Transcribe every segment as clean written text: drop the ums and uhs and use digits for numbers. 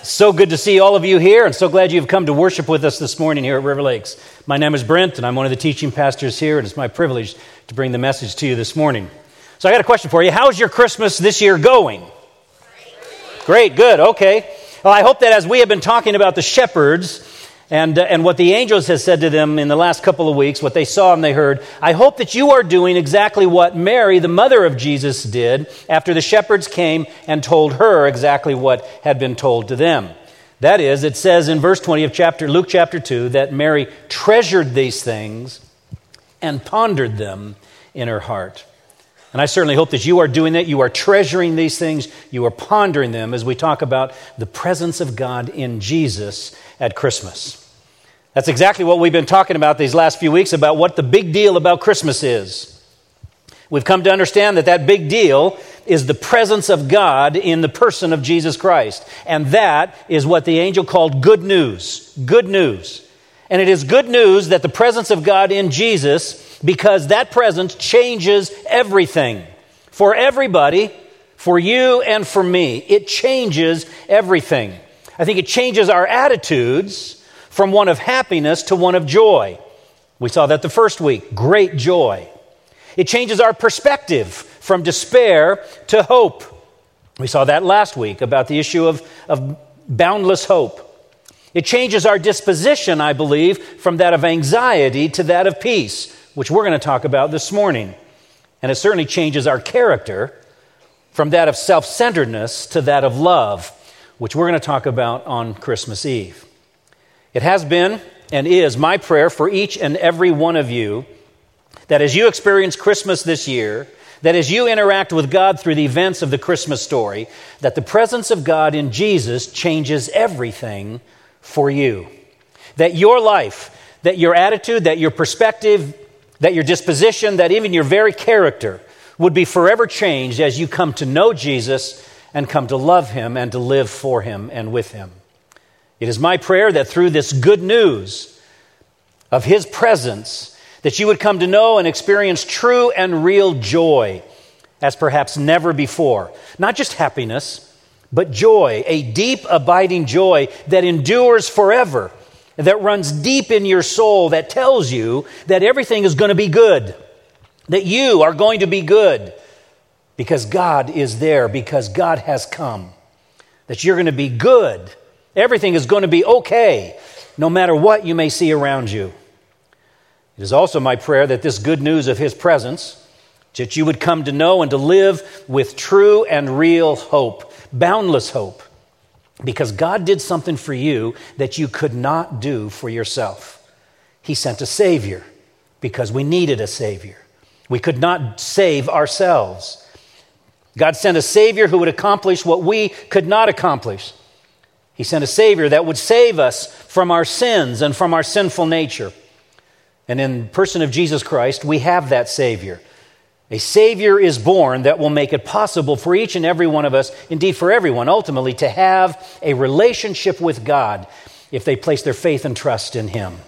So good to see all of you here, and so glad you've come to worship with us this morning here at River Lakes. My name is Brent, and I'm one of the teaching pastors here, and it's my privilege to bring the message to you this morning. So I got a question for you. How's your Christmas this year going? Great, good, okay. Well, I hope that as we have been talking about the shepherds and what the angels has said to them in the last couple of weeks, what they saw and they heard, I hope that you are doing exactly what Mary, the mother of Jesus, did after the shepherds came and told her exactly what had been told to them. That is, it says in verse 20 of Luke chapter 2 that Mary treasured these things and pondered them in her heart. And I certainly hope that you are doing that. You are treasuring these things. You are pondering them as we talk about the presence of God in Jesus at Christmas. That's exactly what we've been talking about these last few weeks, about what the big deal about Christmas is. We've come to understand that big deal is the presence of God in the person of Jesus Christ. And that is what the angel called good news. Good news. And it is good news that the presence of God in Jesus, because that presence changes everything. For everybody, for you and for me, it changes everything. I think it changes our attitudes from one of happiness to one of joy. We saw that the first week, great joy. It changes our perspective from despair to hope. We saw that last week about the issue of boundless hope. It changes our disposition, I believe, from that of anxiety to that of peace, which we're going to talk about this morning. And it certainly changes our character from that of self-centeredness to that of love, which we're going to talk about on Christmas Eve. It has been and is my prayer for each and every one of you that as you experience Christmas this year, that as you interact with God through the events of the Christmas story, that the presence of God in Jesus changes everything for you. That your life, that your attitude, that your perspective, that your disposition, that even your very character would be forever changed as you come to know Jesus and come to love Him and to live for Him and with Him. It is my prayer that through this good news of His presence, that you would come to know and experience true and real joy as perhaps never before. Not just happiness, but joy, a deep, abiding joy that endures forever, that runs deep in your soul, that tells you that everything is going to be good, that you are going to be good because God is there, because God has come, that you're going to be good. Everything is going to be okay, no matter what you may see around you. It is also my prayer that this good news of His presence, that you would come to know and to live with true and real hope, boundless hope, because God did something for you that you could not do for yourself. He sent a Savior because we needed a Savior. We could not save ourselves. God sent a Savior who would accomplish what we could not accomplish. He sent a Savior that would save us from our sins and from our sinful nature. And in the person of Jesus Christ, we have that Savior. A Savior is born that will make it possible for each and every one of us, indeed for everyone, ultimately, to have a relationship with God if they place their faith and trust in Him.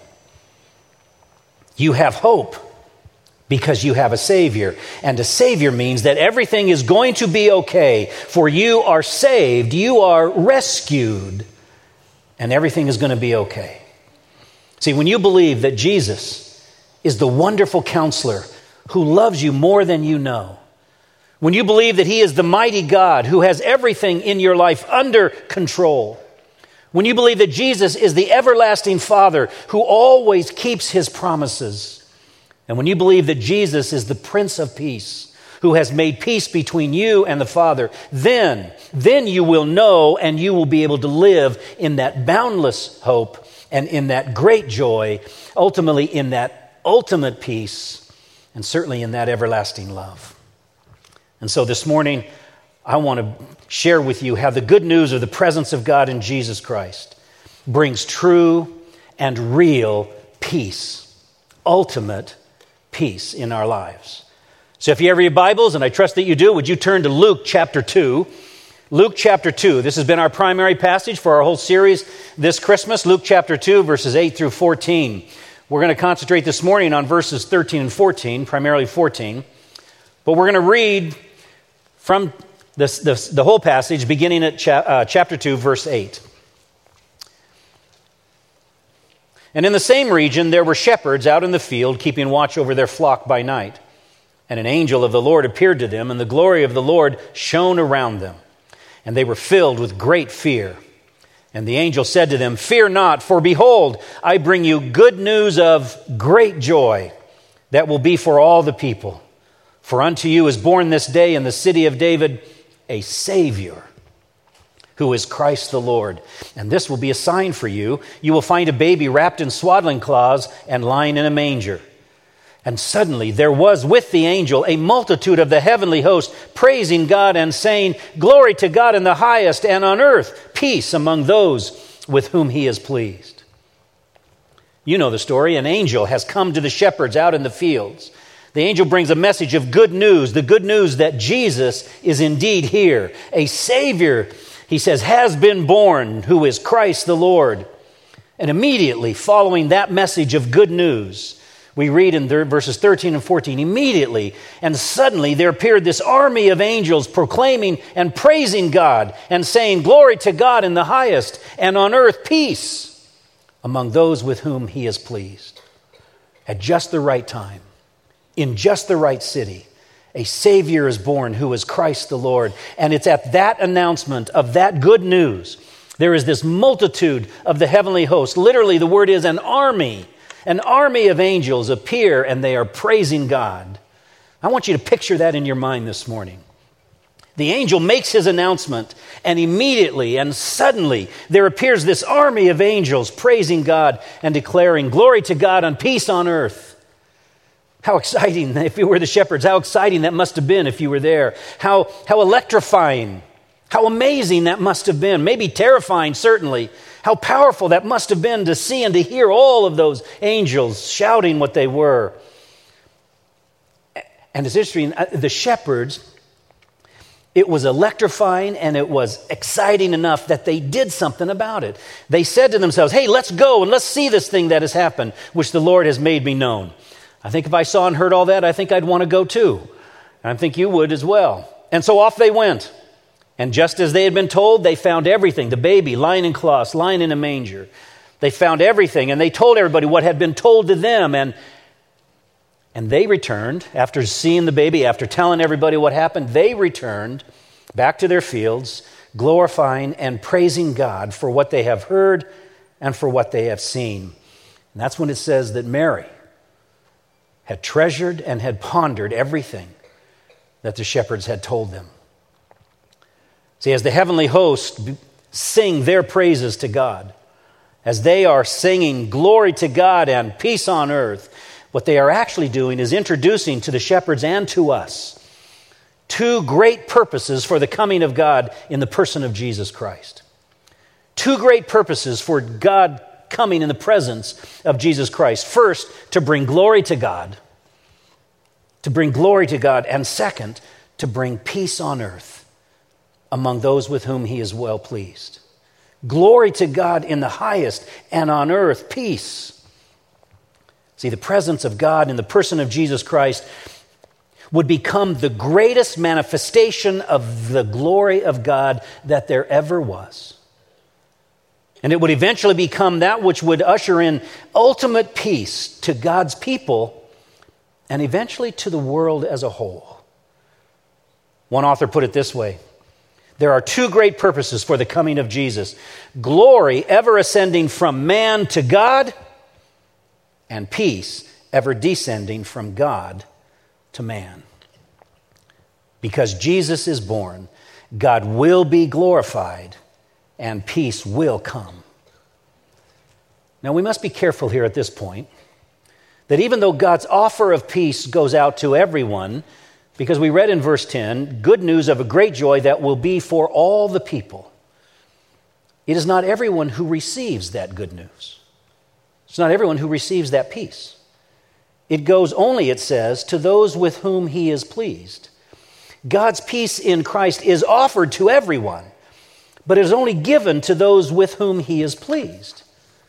You have hope because you have a Savior. And a Savior means that everything is going to be okay, for you are saved, you are rescued, and everything is going to be okay. See, when you believe that Jesus is the wonderful counselor who loves you more than you know, when you believe that He is the mighty God who has everything in your life under control, when you believe that Jesus is the everlasting Father who always keeps His promises, and when you believe that Jesus is the Prince of Peace who has made peace between you and the Father, then you will know and you will be able to live in that boundless hope and in that great joy, ultimately in that ultimate peace, and certainly in that everlasting love. And so this morning, I want to share with you how the good news of the presence of God in Jesus Christ brings true and real peace, ultimate peace in our lives. So if you have your Bibles, and I trust that you do, would you turn to Luke chapter 2? Luke chapter 2. This has been our primary passage for our whole series this Christmas. Luke chapter 2, verses 8 through 14. We're going to concentrate this morning on verses 13 and 14, primarily 14. But we're going to read from the whole passage beginning at chapter 2, verse 8. And in the same region there were shepherds out in the field, keeping watch over their flock by night. And an angel of the Lord appeared to them, and the glory of the Lord shone around them. And they were filled with great fear. And the angel said to them, "Fear not, for behold, I bring you good news of great joy that will be for all the people. For unto you is born this day in the city of David a Savior, who is Christ the Lord. And this will be a sign for you. You will find a baby wrapped in swaddling cloths and lying in a manger." And suddenly there was with the angel a multitude of the heavenly host, praising God and saying, "Glory to God in the highest, and on earth peace among those with whom he is pleased." You know the story. An angel has come to the shepherds out in the fields. The angel brings a message of good news, the good news that Jesus is indeed here. A Savior, he says, has been born, who is Christ the Lord. And immediately following that message of good news, we read in verses 13 and 14, immediately and suddenly there appeared this army of angels proclaiming and praising God and saying, "Glory to God in the highest, and on earth peace among those with whom he is pleased." At just the right time, in just the right city, a Savior is born who is Christ the Lord. And it's at that announcement of that good news, there is this multitude of the heavenly host. Literally, the word is an army. An army of angels appear and they are praising God. I want you to picture that in your mind this morning. The angel makes his announcement, and immediately and suddenly there appears this army of angels praising God and declaring, "Glory to God and peace on earth." How exciting, if you were the shepherds, how exciting that must have been if you were there. How electrifying, how amazing that must have been. Maybe terrifying, certainly. How powerful that must have been to see and to hear all of those angels shouting what they were. And it's interesting, the shepherds, it was electrifying and it was exciting enough that they did something about it. They said to themselves, "Hey, let's go and let's see this thing that has happened, which the Lord has made me known." I think if I saw and heard all that, I think I'd want to go too. And I think you would as well. And so off they went. And just as they had been told, they found everything. The baby lying in cloths, lying in a manger. They found everything, and they told everybody what had been told to them. And they returned, after seeing the baby, after telling everybody what happened, they returned back to their fields, glorifying and praising God for what they have heard and for what they have seen. And that's when it says that Mary had treasured and had pondered everything that the shepherds had told them. See, as the heavenly hosts sing their praises to God, as they are singing glory to God and peace on earth, what they are actually doing is introducing to the shepherds and to us two great purposes for the coming of God in the person of Jesus Christ. Two great purposes for God coming in the presence of Jesus Christ. First, to bring glory to God. To bring glory to God. And second, to bring peace on earth among those with whom he is well pleased. Glory to God in the highest, and on earth peace. See, the presence of God in the person of Jesus Christ would become the greatest manifestation of the glory of God that there ever was. And it would eventually become that which would usher in ultimate peace to God's people and eventually to the world as a whole. One author put it this way: there are two great purposes for the coming of Jesus: glory ever ascending from man to God, and peace ever descending from God to man. Because Jesus is born, God will be glorified, and peace will come. Now we must be careful here at this point that even though God's offer of peace goes out to everyone, because we read in verse 10, good news of a great joy that will be for all the people, it is not everyone who receives that good news. It's not everyone who receives that peace. It goes only, it says, to those with whom he is pleased. God's peace in Christ is offered to everyone, but it is only given to those with whom he is pleased.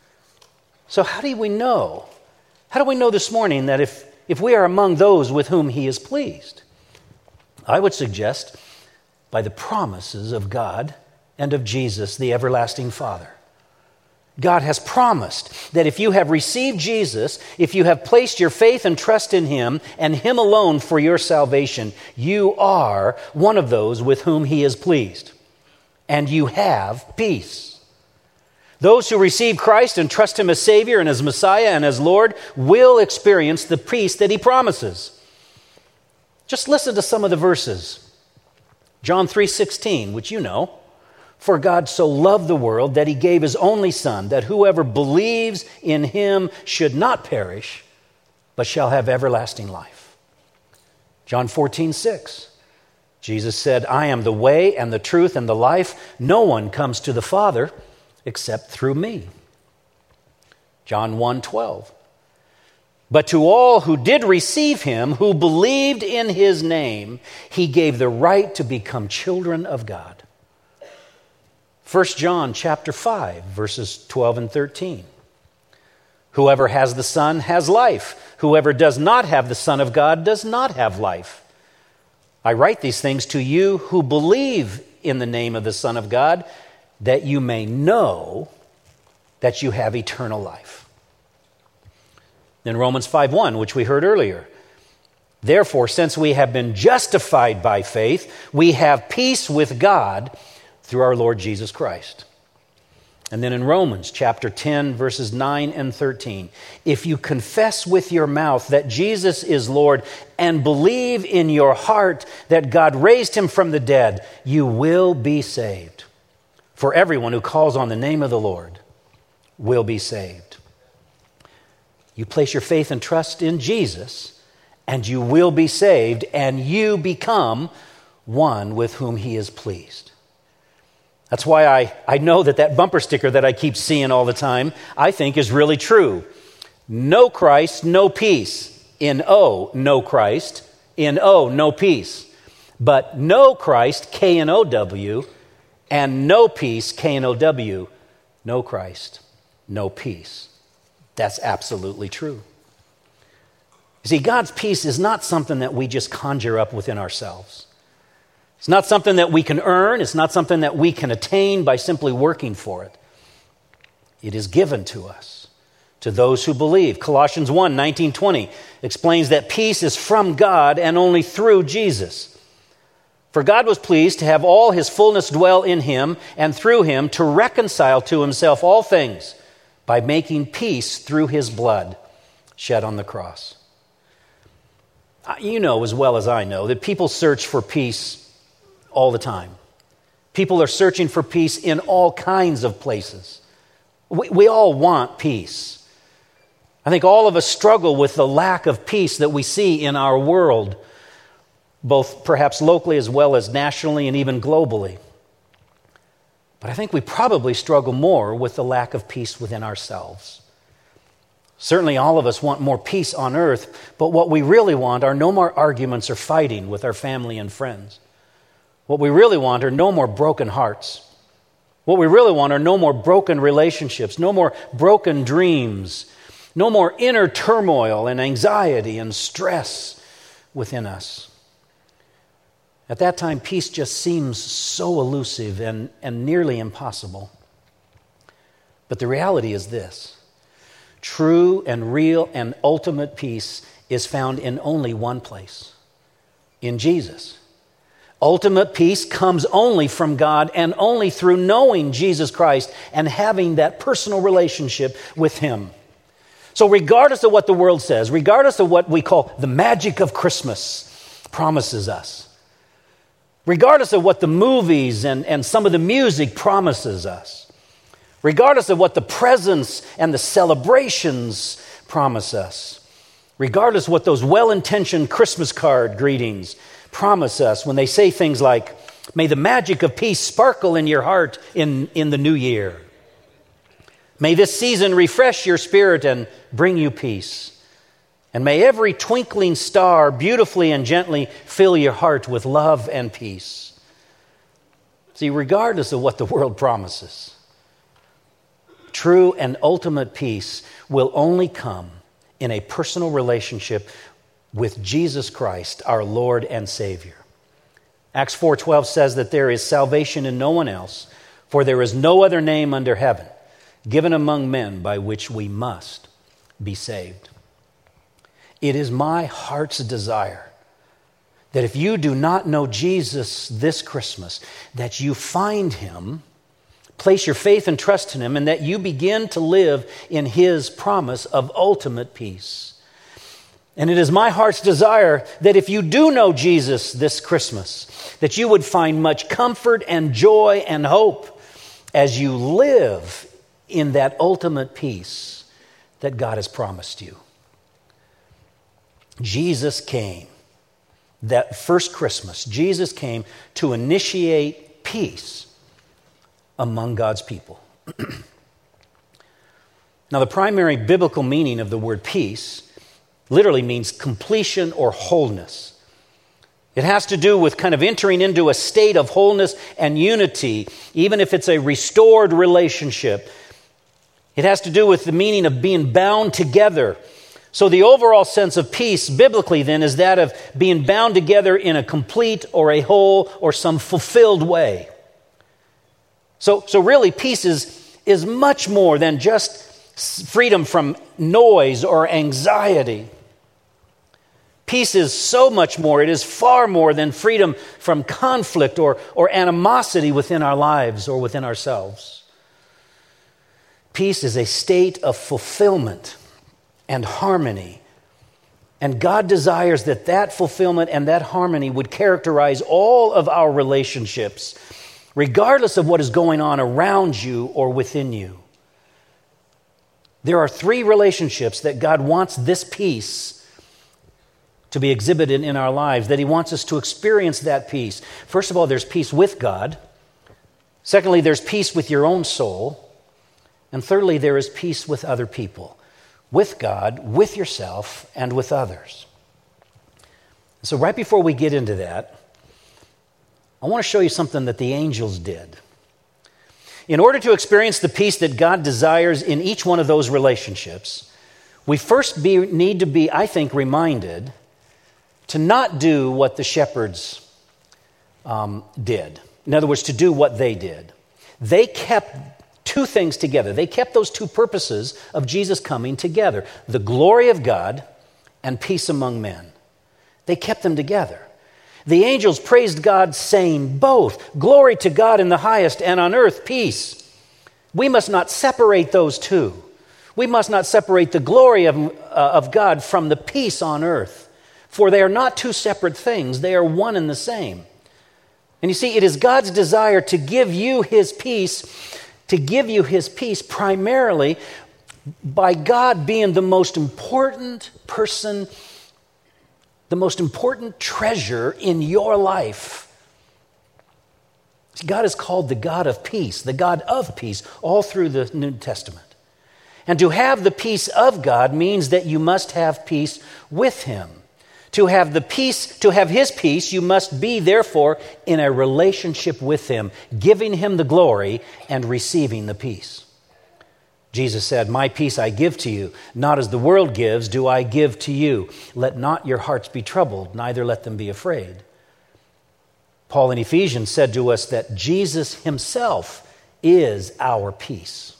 So how do we know? How do we know this morning that if we are among those with whom he is pleased? I would suggest by the promises of God and of Jesus, the everlasting Father. God has promised that if you have received Jesus, if you have placed your faith and trust in Him and Him alone for your salvation, you are one of those with whom He is pleased. And you have peace. Those who receive Christ and trust Him as Savior and as Messiah and as Lord will experience the peace that He promises. Just listen to some of the verses. John 3:16, which you know. For God so loved the world that He gave His only Son, that whoever believes in Him should not perish, but shall have everlasting life. John 14:6, Jesus said, I am the way and the truth and the life. No one comes to the Father except through me. John 1:12, but to all who did receive Him, who believed in His name, He gave the right to become children of God. 1 John chapter 5, verses 12 and 13. Whoever has the Son has life. Whoever does not have the Son of God does not have life. I write these things to you who believe in the name of the Son of God, that you may know that you have eternal life. Then Romans 5:1, which we heard earlier. Therefore, since we have been justified by faith, we have peace with God through our Lord Jesus Christ. And then in Romans chapter 10, verses 9 and 13, if you confess with your mouth that Jesus is Lord and believe in your heart that God raised Him from the dead, you will be saved. For everyone who calls on the name of the Lord will be saved. You place your faith and trust in Jesus, and you will be saved, and you become one with whom He is pleased. That's why I know that bumper sticker that I keep seeing all the time, I think is really true. No Christ, no peace. N-O, no Christ. N-O, no peace. But no Christ, K-N-O-W, and no peace, K-N-O-W, no Christ, no peace. That's absolutely true. You see, God's peace is not something that we just conjure up within ourselves. It's not something that we can earn. It's not something that we can attain by simply working for it. It is given to us, to those who believe. Colossians 1:19-20 explains that peace is from God and only through Jesus. For God was pleased to have all His fullness dwell in Him, and through Him to reconcile to Himself all things by making peace through His blood shed on the cross. You know as well as I know that people search for peace all the time. People are searching for peace in all kinds of places. We all want peace. I think all of us struggle with the lack of peace that we see in our world, both perhaps locally as well as nationally and even globally. But I think we probably struggle more with the lack of peace within ourselves. Certainly all of us want more peace on earth, but what we really want are no more arguments or fighting with our family and friends. What we really want are no more broken hearts. What we really want are no more broken relationships, no more broken dreams, no more inner turmoil and anxiety and stress within us. At that time, peace just seems so elusive and nearly impossible. But the reality is this: true and real and ultimate peace is found in only one place, in Jesus. Ultimate peace comes only from God and only through knowing Jesus Christ and having that personal relationship with Him. So regardless of what the world says, regardless of what we call the magic of Christmas promises us, regardless of what the movies and some of the music promises us, regardless of what the presents and the celebrations promise us, regardless of what those well-intentioned Christmas card greetings promise us when they say things like, may the magic of peace sparkle in your heart in the new year. May this season refresh your spirit and bring you peace. And may every twinkling star beautifully and gently fill your heart with love and peace. See, regardless of what the world promises, true and ultimate peace will only come in a personal relationship with Jesus Christ, our Lord and Savior. Acts 4:12 says that there is salvation in no one else, for there is no other name under heaven given among men by which we must be saved. It is my heart's desire that if you do not know Jesus this Christmas, that you find him, place your faith and trust in him, and that you begin to live in his promise of ultimate peace. And it is my heart's desire that if you do know Jesus this Christmas, that you would find much comfort and joy and hope as you live in that ultimate peace that God has promised you. Jesus came, that first Christmas, Jesus came to initiate peace among God's people. Now, the primary biblical meaning of the word peace literally means completion or wholeness. It has to do with kind of entering into a state of wholeness and unity, even if it's a restored relationship. It has to do with the meaning of being bound together. So the overall sense of peace, biblically then, is that of being bound together in a complete or a whole or some fulfilled way. So really, peace is much more than just freedom from noise or anxiety. Peace is so much more. It is far more than freedom from conflict or animosity within our lives or within ourselves. Peace is a state of fulfillment and harmony. And God desires that fulfillment and that harmony would characterize all of our relationships, regardless of what is going on around you or within you. There are 3 relationships that God wants this peace to be exhibited in our lives, that he wants us to experience that peace. First of all, there's peace with God. Secondly, there's peace with your own soul. And thirdly, there is peace with other people, with God, with yourself, and with others. So right before we get into that, I want to show you something that the angels did. In order to experience the peace that God desires in each one of those relationships, we first need to be, I think, reminded to not do what the shepherds did. In other words, to do what they did. They kept 2 things together. They kept those 2 purposes of Jesus coming together: the glory of God and peace among men. They kept them together. The angels praised God, saying both, "Glory to God in the highest, and on earth peace." We must not separate those 2. We must not separate the glory of God from the peace on earth, for they are not 2 separate things. They are one and the same. And you see, it is God's desire to give you his peace, primarily by God being the most important person, the most important treasure in your life. God is called the God of peace all through the New Testament. And to have the peace of God means that you must have peace with him. To have his peace, you must be, therefore, in a relationship with him, giving him the glory and receiving the peace. Jesus said, "My peace I give to you, not as the world gives, do I give to you. Let not your hearts be troubled, neither let them be afraid." Paul in Ephesians said to us that Jesus himself is our peace.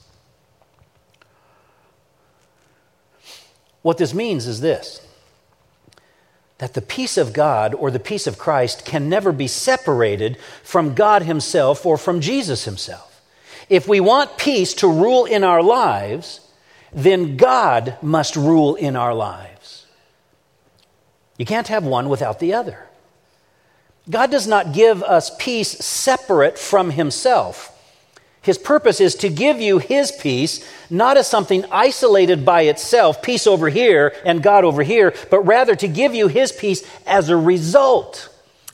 What this means is this: that the peace of God or the peace of Christ can never be separated from God himself or from Jesus himself. If we want peace to rule in our lives, then God must rule in our lives. You can't have one without the other. God does not give us peace separate from himself. His purpose is to give you his peace, not as something isolated by itself, peace over here and God over here, but rather to give you his peace as a result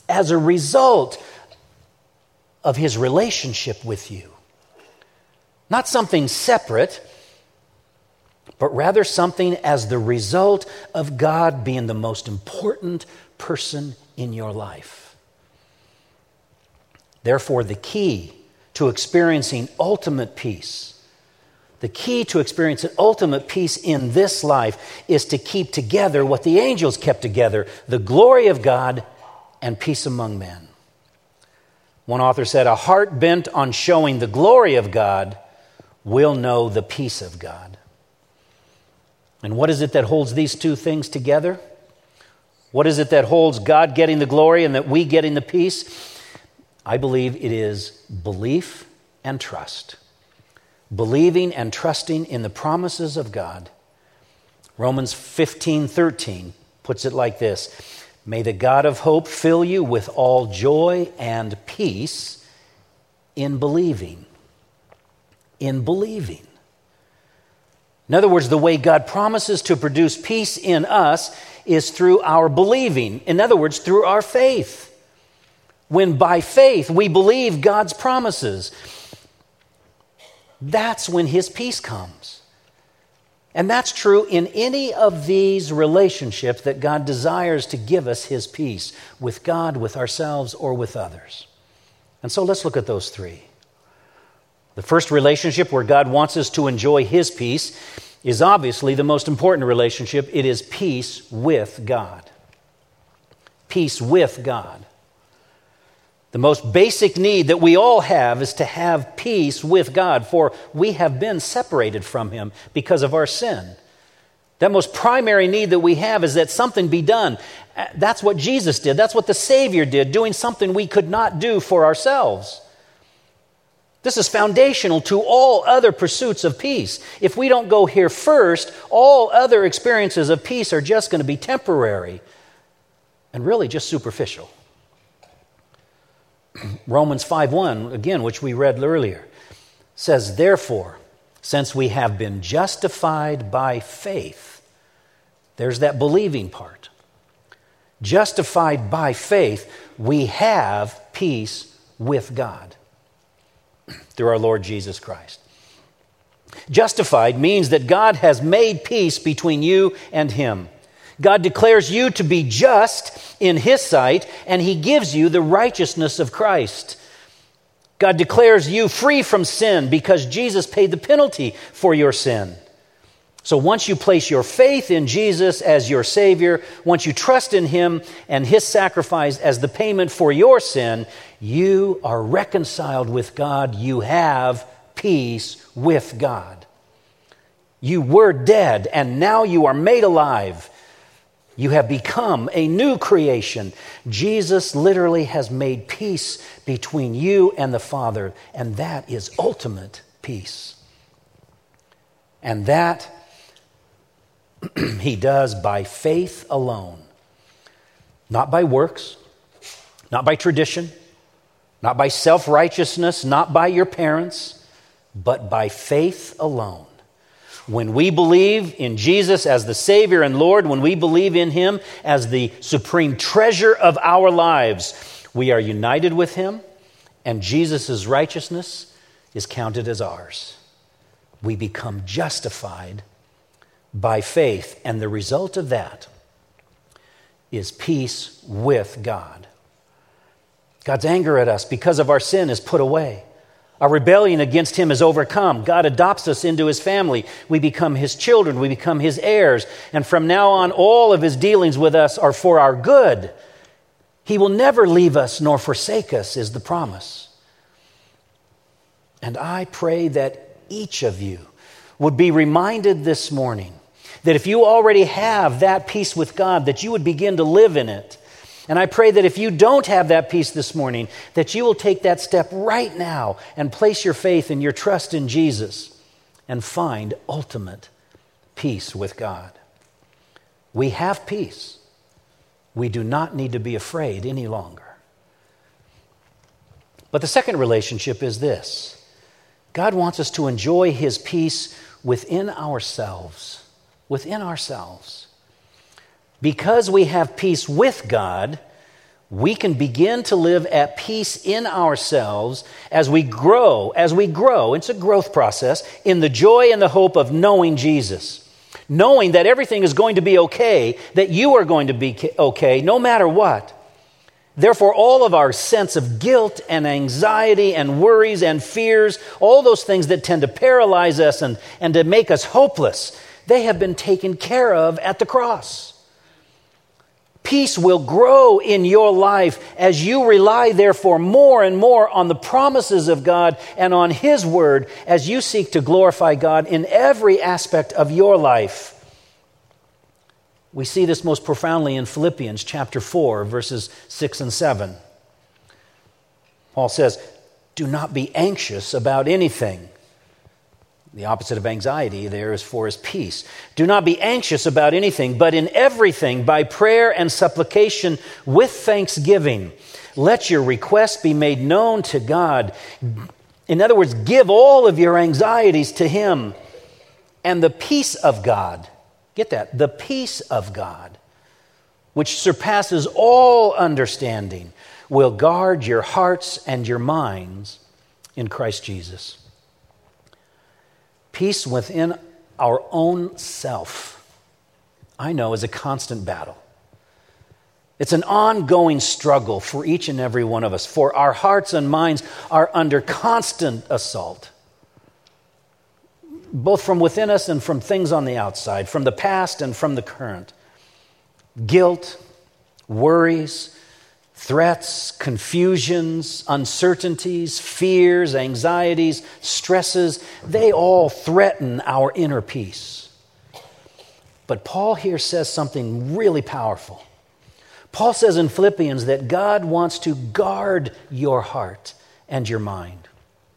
of his relationship with you. Not something separate, but rather something as the result of God being the most important person in your life. Therefore, the key to experiencing ultimate peace, in this life is to keep together what the angels kept together: the glory of God and peace among men. One author said, "A heart bent on showing the glory of God we'll know the peace of God. And what is it that holds these two things together? What is it that holds God getting the glory and that we getting the peace? I believe it is belief and trust. Believing and trusting in the promises of God. Romans 15:13 puts it like this: may the God of hope fill you with all joy and peace in believing. In believing. In other words, the way God promises to produce peace in us is through our believing. In other words, through our faith. When by faith we believe God's promises, that's when His peace comes. And that's true in any of these relationships that God desires to give us His peace, with God, with ourselves, or with others. And so let's look at those three. The first relationship where God wants us to enjoy His peace is obviously the most important relationship. It is peace with God. Peace with God. The most basic need that we all have is to have peace with God, for we have been separated from Him because of our sin. That most primary need that we have is that something be done. That's what Jesus did. That's what the Savior did, doing something we could not do for ourselves. This is foundational to all other pursuits of peace. If we don't go here first, all other experiences of peace are just going to be temporary and really just superficial. Romans 5:1, again, which we read earlier, says, therefore, since we have been justified by faith, there's that believing part. Justified by faith, we have peace with God through our Lord Jesus Christ. Justified means that God has made peace between you and Him. God declares you to be just in His sight, and He gives you the righteousness of Christ. God declares you free from sin because Jesus paid the penalty for your sin. So once you place your faith in Jesus as your Savior, once you trust in Him and His sacrifice as the payment for your sin, you are reconciled with God. You have peace with God. You were dead, and now you are made alive. You have become a new creation. Jesus literally has made peace between you and the Father, and that is ultimate peace. And that He does by faith alone. Not by works, not by tradition, not by self-righteousness, not by your parents, but by faith alone. When we believe in Jesus as the Savior and Lord, when we believe in Him as the supreme treasure of our lives, we are united with Him, and Jesus' righteousness is counted as ours. We become justified by faith, and the result of that is peace with God. God's anger at us because of our sin is put away. Our rebellion against Him is overcome. God adopts us into His family. We become His children. We become His heirs. And from now on, all of His dealings with us are for our good. He will never leave us nor forsake us, is the promise. And I pray that each of you would be reminded this morning that if you already have that peace with God, that you would begin to live in it. And I pray that if you don't have that peace this morning, that you will take that step right now and place your faith and your trust in Jesus and find ultimate peace with God. We have peace. We do not need to be afraid any longer. But the second relationship is this. God wants us to enjoy His peace within ourselves. Within ourselves. Because we have peace with God, we can begin to live at peace in ourselves as we grow. It's a growth process in the joy and the hope of knowing Jesus. Knowing that everything is going to be okay, that you are going to be okay no matter what. Therefore, all of our sense of guilt and anxiety and worries and fears, all those things that tend to paralyze us and to make us hopeless, they have been taken care of at the cross. Peace will grow in your life as you rely, therefore, more and more on the promises of God and on His Word as you seek to glorify God in every aspect of your life. We see this most profoundly in Philippians chapter 4, verses 6 and 7. Paul says, "Do not be anxious about anything." The opposite of anxiety there is peace. "Do not be anxious about anything, but in everything, by prayer and supplication with thanksgiving, let your requests be made known to God." In other words, give all of your anxieties to Him. And the peace of God, get that, the peace of God, which surpasses all understanding, will guard your hearts and your minds in Christ Jesus. Peace within our own self, I know, is a constant battle. It's an ongoing struggle for each and every one of us, for our hearts and minds are under constant assault, both from within us and from things on the outside, from the past and from the current. Guilt, worries, threats, confusions, uncertainties, fears, anxieties, stresses, they all threaten our inner peace. But Paul here says something really powerful. Paul says in Philippians that God wants to guard your heart and your mind.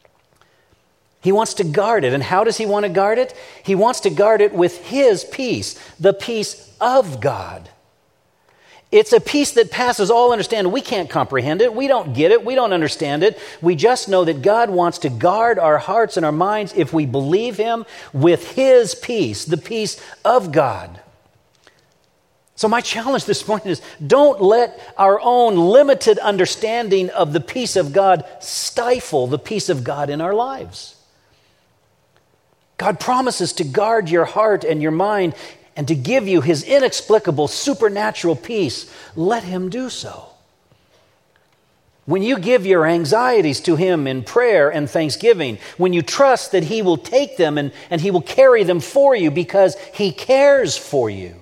He wants to guard it. And how does He want to guard it? He wants to guard it with His peace, the peace of God. It's a peace that passes all understanding. We can't comprehend it. We don't get it. We don't understand it. We just know that God wants to guard our hearts and our minds if we believe Him with His peace, the peace of God. So my challenge this morning is, don't let our own limited understanding of the peace of God stifle the peace of God in our lives. God promises to guard your heart and your mind and to give you His inexplicable supernatural peace. Let Him do so. When you give your anxieties to Him in prayer and thanksgiving, when you trust that He will take them and He will carry them for you because He cares for you,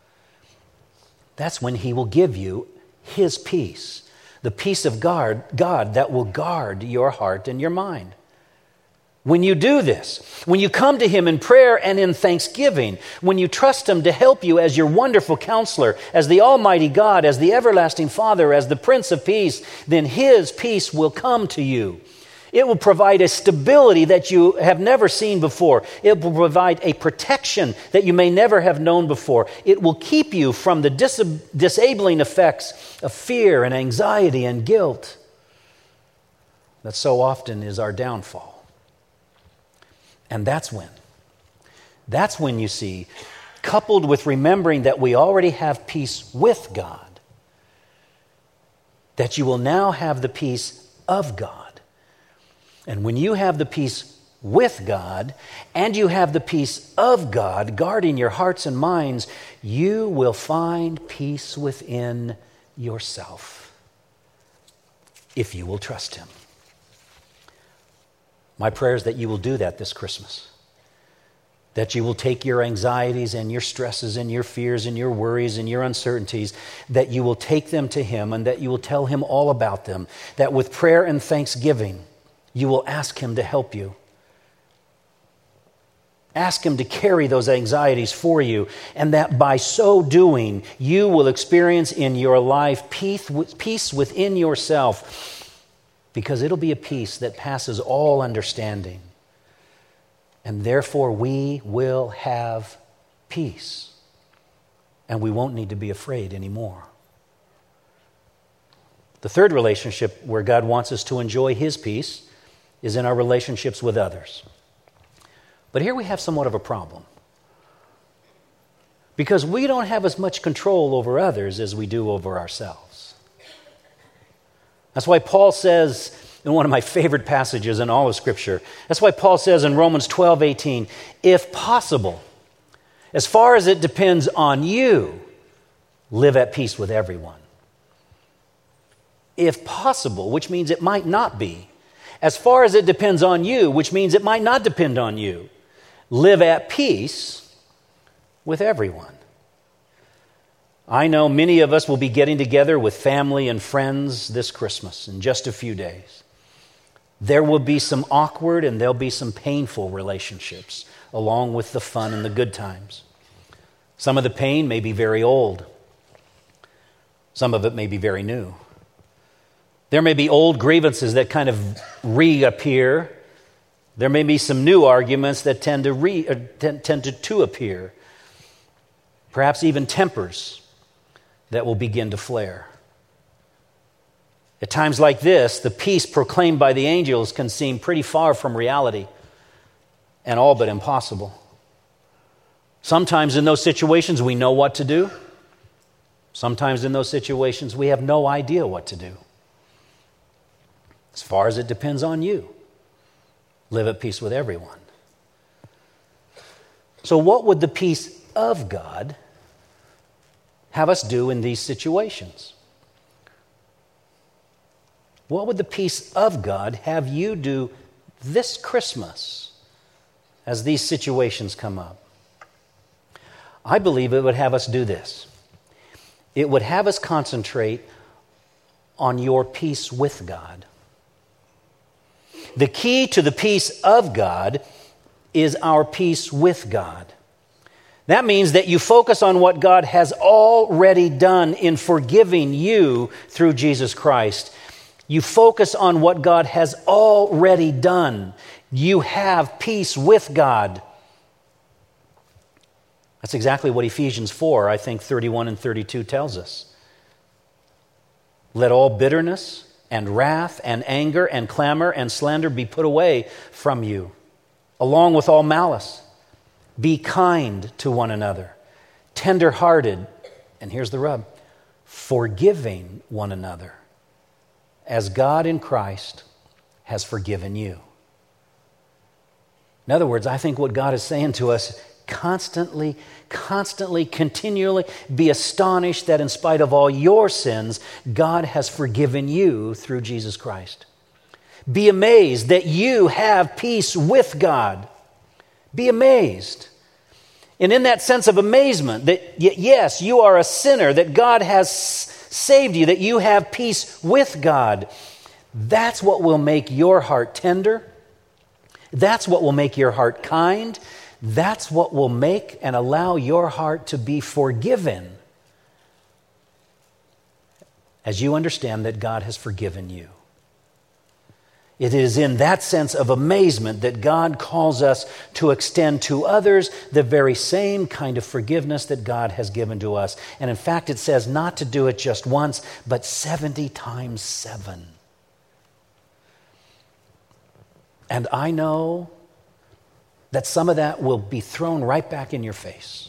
that's when He will give you His peace, the peace of God that will guard your heart and your mind. When you do this, when you come to Him in prayer and in thanksgiving, when you trust Him to help you as your wonderful counselor, as the Almighty God, as the everlasting Father, as the Prince of Peace, then His peace will come to you. It will provide a stability that you have never seen before. It will provide a protection that you may never have known before. It will keep you from the disabling effects of fear and anxiety and guilt that so often is our downfall. And that's when you see, coupled with remembering that we already have peace with God, that you will now have the peace of God. And when you have the peace with God and you have the peace of God guarding your hearts and minds, you will find peace within yourself if you will trust Him. My prayer is that you will do that this Christmas. That you will take your anxieties and your stresses and your fears and your worries and your uncertainties, that you will take them to Him and that you will tell Him all about them. That with prayer and thanksgiving, you will ask Him to help you. Ask Him to carry those anxieties for you, and that by so doing, you will experience in your life peace within yourself, because it'll be a peace that passes all understanding. And therefore, we will have peace. And we won't need to be afraid anymore. The third relationship where God wants us to enjoy His peace is in our relationships with others. But here we have somewhat of a problem. Because we don't have as much control over others as we do over ourselves. That's why Paul says in one of my favorite passages in all of Scripture, that's why Paul says in Romans 12:18, if possible, as far as it depends on you, live at peace with everyone. If possible, which means it might not be. As far as it depends on you, which means it might not depend on you, live at peace with everyone. I know many of us will be getting together with family and friends this Christmas in just a few days. There will be some awkward and there'll be some painful relationships along with the fun and the good times. Some of the pain may be very old. Some of it may be very new. There may be old grievances that kind of reappear. There may be some new arguments that tend to appear. Perhaps even tempers that will begin to flare. At times like this, the peace proclaimed by the angels can seem pretty far from reality and all but impossible. Sometimes in those situations we know what to do. Sometimes in those situations we have no idea what to do. As far as it depends on you, live at peace with everyone. So what would the peace of God have us do in these situations? What would the peace of God have you do this Christmas as these situations come up? I believe it would have us do this. It would have us concentrate on your peace with God. The key to the peace of God is our peace with God. That means that you focus on what God has already done in forgiving you through Jesus Christ. You focus on what God has already done. You have peace with God. That's exactly what Ephesians 4, I think 31 and 32 tells us. Let all bitterness and wrath and anger and clamor and slander be put away from you, along with all malice. Be kind to one another, tender-hearted, and here's the rub, forgiving one another, as God in Christ has forgiven you. In other words, I think what God is saying to us, constantly, continually be astonished that in spite of all your sins, God has forgiven you through Jesus Christ. Be amazed that you have peace with God. Be amazed. And in that sense of amazement, that yes, you are a sinner, that God has saved you, that you have peace with God, that's what will make your heart tender. That's what will make your heart kind. That's what will make and allow your heart to be forgiven as you understand that God has forgiven you. It is in that sense of amazement that God calls us to extend to others the very same kind of forgiveness that God has given to us. And in fact, it says not to do it just once, but 70 times 7. And I know that some of that will be thrown right back in your face.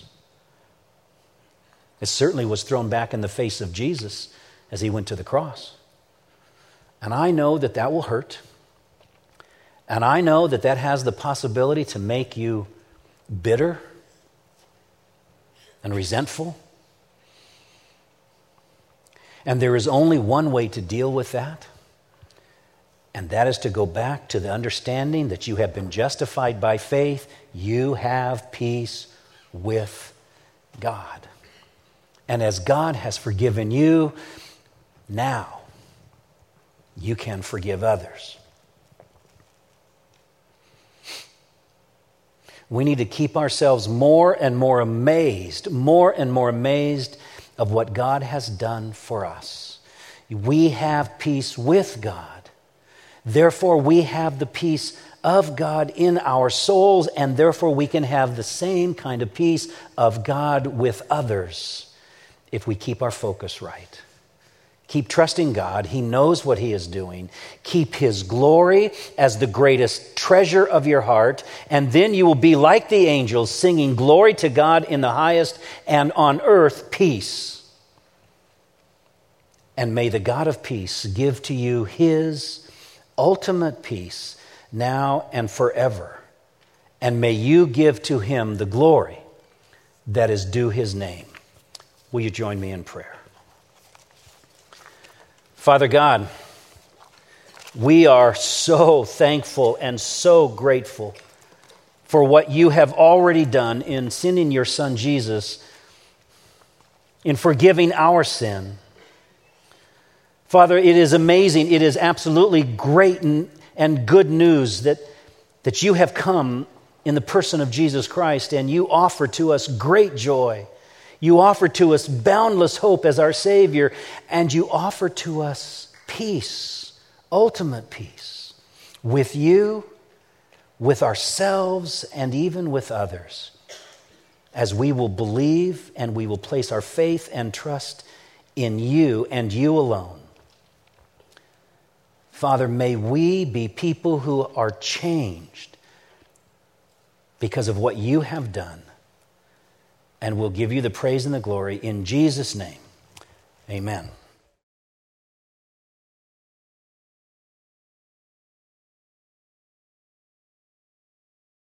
It certainly was thrown back in the face of Jesus as he went to the cross. And I know that that will hurt. And I know that that has the possibility to make you bitter and resentful. And there is only one way to deal with that. And that is to go back to the understanding that you have been justified by faith. You have peace with God. And as God has forgiven you, now you can forgive others. We need to keep ourselves more and more amazed of what God has done for us. We have peace with God. Therefore, we have the peace of God in our souls, and therefore we can have the same kind of peace of God with others if we keep our focus right. Keep trusting God. He knows what He is doing. Keep His glory as the greatest treasure of your heart, and then you will be like the angels, singing glory to God in the highest, and on earth peace. And may the God of peace give to you His ultimate peace now and forever. And may you give to Him the glory that is due His name. Will you join me in prayer? Father God, we are so thankful and so grateful for what you have already done in sending your Son Jesus in forgiving our sin. Father, it is amazing. It is absolutely great and good news that you have come in the person of Jesus Christ, and you offer to us great joy. You offer to us boundless hope as our Savior, and you offer to us peace, ultimate peace, with you, with ourselves, and even with others, as we will believe and we will place our faith and trust in you and you alone. Father, may we be people who are changed because of what you have done. And we'll give you the praise and the glory in Jesus' name. Amen.